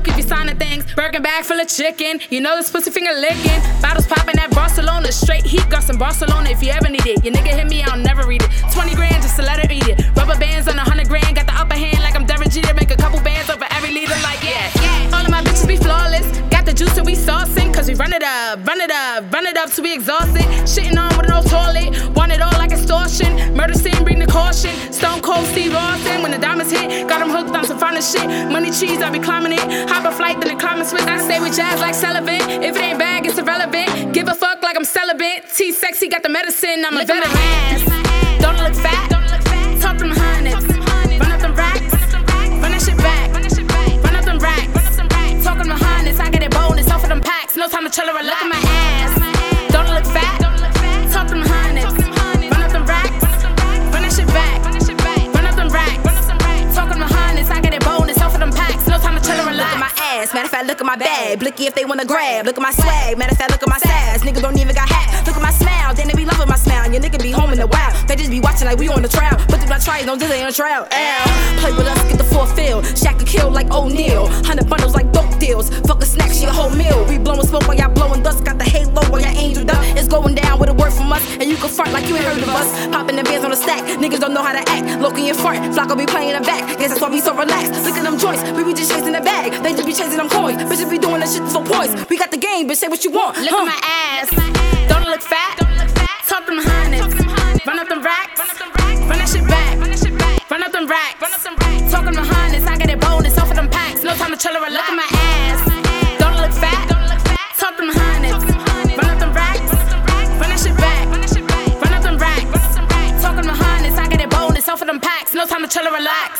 keep you signing things. Birkin bag full of chicken, you know this pussy finger licking. Bottles popping at Barcelona, straight heat got some Barcelona if you ever need it. Your nigga hit me, I'll never read it. 20 grand just to let her eat it. Rubber bands on 100 grand, got the upper hand like I'm Derek Jeter. Make a couple bands over every leader like yeah. All of my bitches be flawless, got the juice and we saucing. Cause we run it up till we exhausted. Shitting on with no toilet, want it all like extortion. Murder scene, bring the caution. Stone Cold Steve Austin, when the diamonds hit, got them hooked on some finest shit. Money cheese, I be climbing it. Hop a flight, then the climbing Swiss. I stay with jazz like Sullivan. If it ain't bag, it's irrelevant. Give a fuck like I'm celibate. T sexy, got the medicine, I'm a veteran. Don't look fat, talk them hundreds. Run up them racks, run that shit back. Run up them racks, talk them hundreds. I get it bonus off of them packs. No time to chill or look at my ass. Don't look fat, talk them hundreds. Run up them racks, run that shit back. Run up them racks, talk them hundreds. I get it bonus off of them packs. No time to chill or look at my ass. Matter of fact, look at my bag. Blicky if they wanna grab. Look at my swag. Matter of fact, look at my sass. Niggas don't even got hat. Look at my smile. Then they be loving my smile. Your nigga be home in the wild. They just be watching like we on the trial. But if I try, don't do they on the trial. Play with us, get the full field. Shaq a kill like O'Neal. 100 bundles like dope deals. Fuck a snack, she a whole meal. We blowing smoke while y'all blowing dust. Got the halo while y'all angel up. It's going down with a word from us. And you can front like you ain't heard of us. Popping the bands on the stack. Niggas don't know how to act. Loki and front. Flocko be playing the back. Guess that's why we so relaxed. Look at them joints. We be just chasing the bag. They just be chasing them coins. Bitches be doing that shit for points. We got the game, bitch. Say what you want. Look at my ass. Don't look fat. Talk them hundreds. Run up them racks. Run that shit back. Run up them racks. Talk them hundreds. I get it bonus off of them packs. No time to chill or look at my ass. Don't look fat. Talk them hundreds. Run up them racks. Run that shit back. Run up them racks. Talk them hundreds. I get it bonus off of them packs. No time to chill or relax.